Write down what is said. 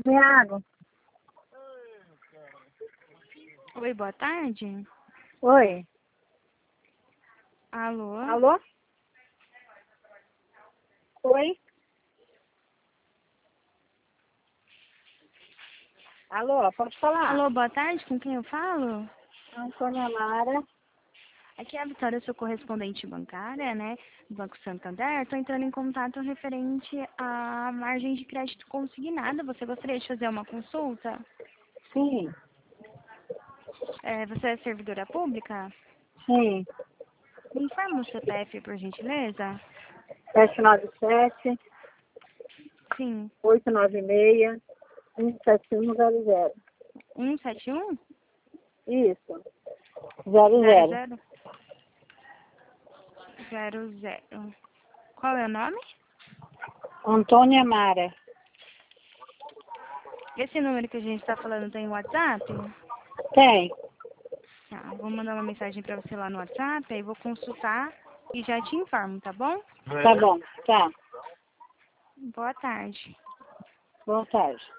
Thiago. Oi, boa tarde. Oi. Alô? Alô? Oi? Alô, pode falar? Alô, boa tarde, com quem eu falo? Antônia Mara. Aqui é a Vitória, eu sou correspondente bancária, né, do Banco Santander. Estou entrando em contato referente à margem de crédito consignada. Você gostaria de fazer uma consulta? Sim, Você é servidora pública? sim. Me informa o CPF, por gentileza? 797 Sim. 896 17100. 171? Isso. 00? 00. 00. Qual é o nome? Antônia Mara. Esse número que a gente está falando tem WhatsApp? Tem. Tá, vou mandar uma mensagem para você lá no WhatsApp, aí vou consultar e já te informo, tá bom? Tá bom. Tá. Boa tarde. Boa tarde.